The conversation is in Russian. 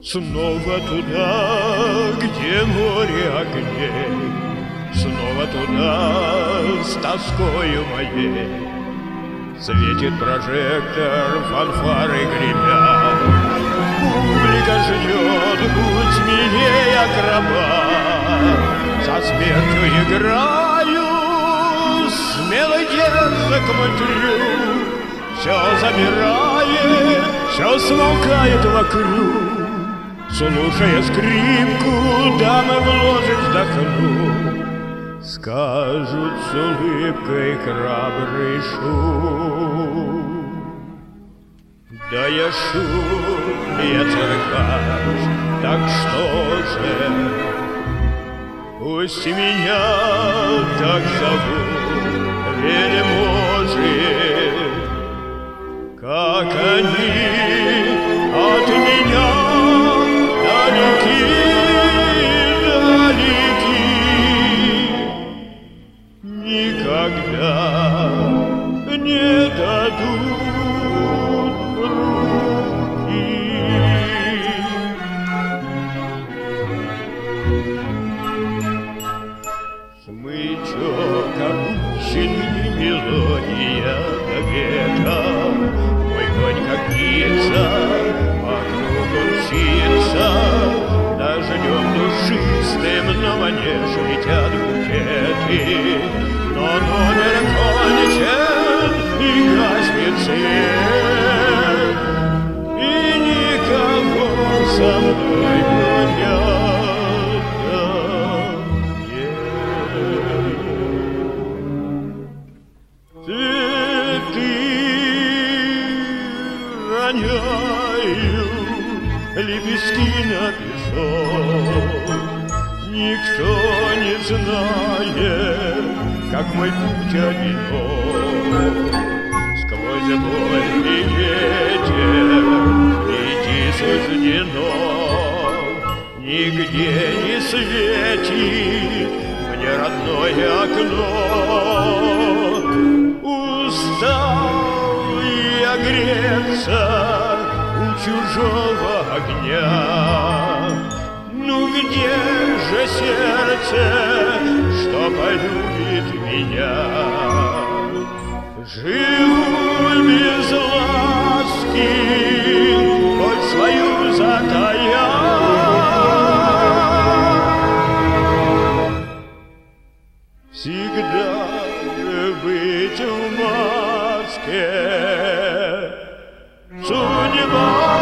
Снова туда, где море огней, снова туда с тоскою моей. Светит прожектор, фанфары гремят, публика ждет, будь смелей, акробат. Со смертью играю, смелый дерзок мой трюк. Все замирает, все смолкает вокруг. Слушая скрипку, дамы в ложе вздохнут, скажут с улыбкой храбрый шум. Да я шум, я циркач, так что же? Пусть меня так зовут вельможи, как они от меня далеки, далеки, никогда не дадут руки. Смычок опущенный, мелодия до века, мой конь как птица, вокруг мчится, дождем душистым на манеж летят букеты, но номер кончен и гаснет свет, и никого со мной рядом нет. Цветы роняют лепестки на песок. Никто не знает, как мой путь одинок. Сквозь боль и ветер идти суждено. Нигде не светит мне родное окно. Устал я греться у чужого огня. Ну где же сердце, что полюбит меня? Живу без ласки, хоть свою затая. Всегда быть в маске судьба.